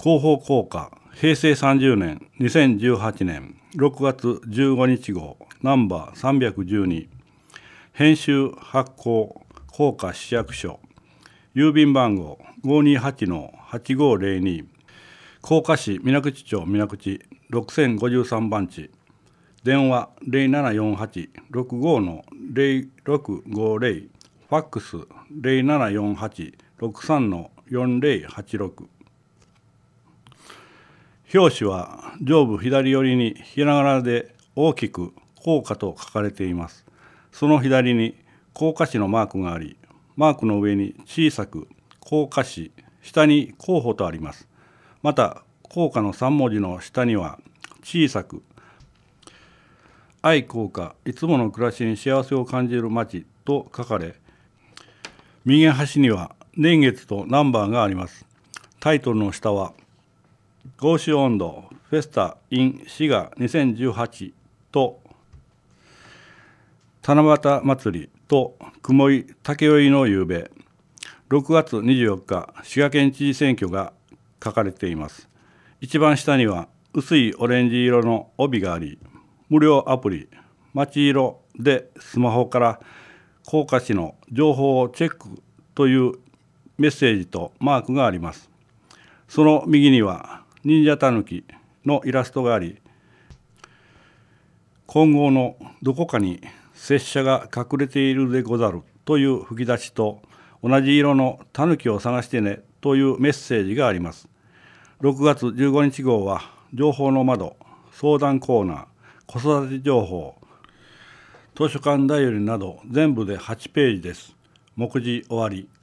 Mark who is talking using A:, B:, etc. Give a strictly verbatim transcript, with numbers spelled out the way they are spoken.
A: 広報効果へいせいさんじゅうねんにせんじゅうはちねんろくがつじゅうごにち号ナンバーさんびゃくじゅうに編集発行効果市役所郵便番号 ごーにーはちのはちごーぜろに 甲賀市水口町水口ろくせんごじゅうさん番地電話 ゼロななよんはちろくごのゼロろくごゼロファックス ゼロななよんはちろくさんのよんゼロはちろく表紙は上部左寄りにひらがなで大きく甲賀と書かれています。その左に甲賀市のマークがあり、マークの上に小さく甲賀市、下に候補とあります。また甲賀のさん文字の下には小さく愛甲賀、いつもの暮らしに幸せを感じる街と書かれ、右端には年月とナンバーがあります。タイトルの下は合州音頭フェスタ in 滋賀にせんじゅうはちと七夕祭りと雲井竹酔の夕べろくがつにじゅうよっか滋賀県知事選挙が書かれています。一番下には薄いオレンジ色の帯があり、無料アプリまちいろでスマホから甲賀市の情報をチェックというメッセージとマークがあります。その右には忍者たぬきのイラストがあり、金剛のどこかに拙者が隠れているでござるという吹き出しと同じ色のたぬきを探してねというメッセージがあります。ろくがつじゅうごにち号は情報の窓、相談コーナー、子育て情報、図書館だよりなど全部ではちページです。目次終わり。